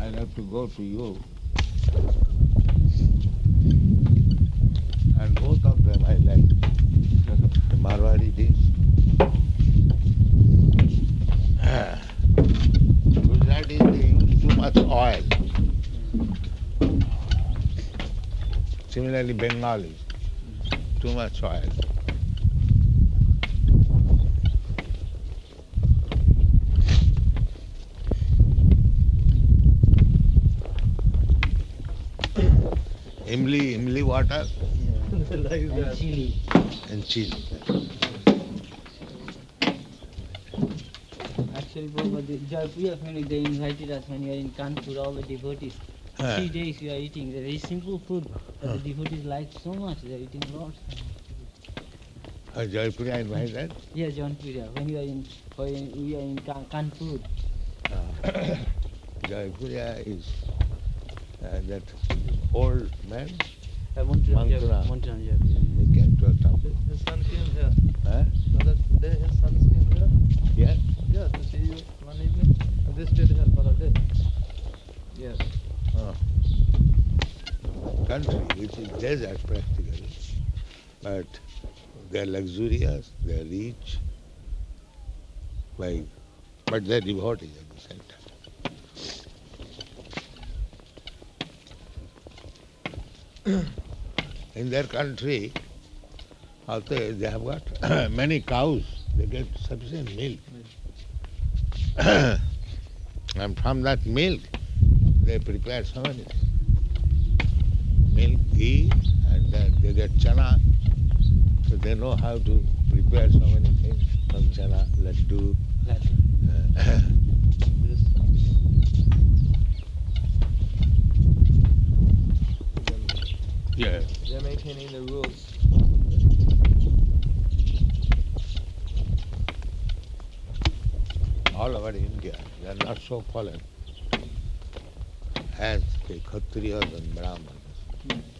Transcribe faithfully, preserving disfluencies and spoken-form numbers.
I'll have to go to you. And both of them I like. The Marwari dish. Gujarati, they use too much oil. Similarly, Bengali, too much oil. Imli, imli water. Like And that. chili. And chili. Actually, Prabhupada, the Jaipur family, they invited us when we were in Kanpur, all the devotees. Ah. Three days we are eating the very simple food, but the devotees like so much, they are eating lots and lots. Uh, Jaipur, I invited. Yes, Jaunpura, when we are in, when we are in Ka- Kanpur. Jaipur is uh, that old man. Uh, Montreal, Mankura. Jaipur. Montreal, Jaipur. He came to a temple. His son came here. Huh? So that day his sons came here. Yeah? Yeah, to see you one evening. And they stayed here for a day. Yes. Uh, country which is desert practically, but they are luxurious, they are rich, like, but they are devotees at the same time. In their country, also they have got many cows, they get sufficient milk. And from that milk, they prepare so many things. Milk, ghee, and then they get chana. So they know how to prepare so many things from chana, laddu. Uh, This. yeah. They're maintaining the rules. All over India, they are not so fallen as the Kshatriyas and Brahmanas.